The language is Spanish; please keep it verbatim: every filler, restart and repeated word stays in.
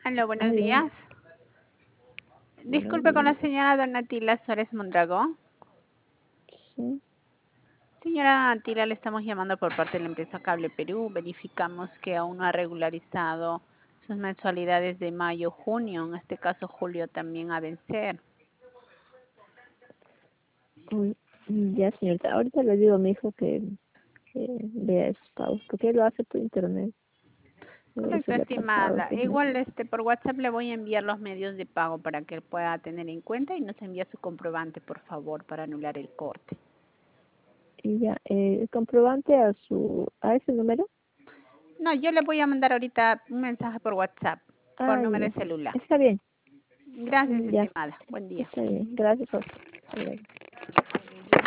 Aló, buenos Aló, días. buenos Disculpe con la días. señora Donatila Suárez Mondragón. Sí, Señora Donatila, le estamos llamando por parte de la empresa Cable Perú. Verificamos que aún no ha regularizado sus mensualidades de mayo, junio, en este caso julio también a vencer. mm, mm, ya señorita, ahorita le digo a mi hijo que, que vea esos pagos, porque él lo hace por internet. Él se Correcto, le ha pasado estimada. estos meses. Igual este por WhatsApp le voy a enviar los medios de pago para que pueda tener en cuenta y nos envía su comprobante, por favor, para anular el corte. Y ya, eh, el comprobante a su, a ese número. No, yo le voy a mandar ahorita un mensaje por WhatsApp, por Ah, número de ya, celular. está bien. Gracias, Mm, ya, estimada. Buen día. está bien. Gracias a usted. Hasta luego.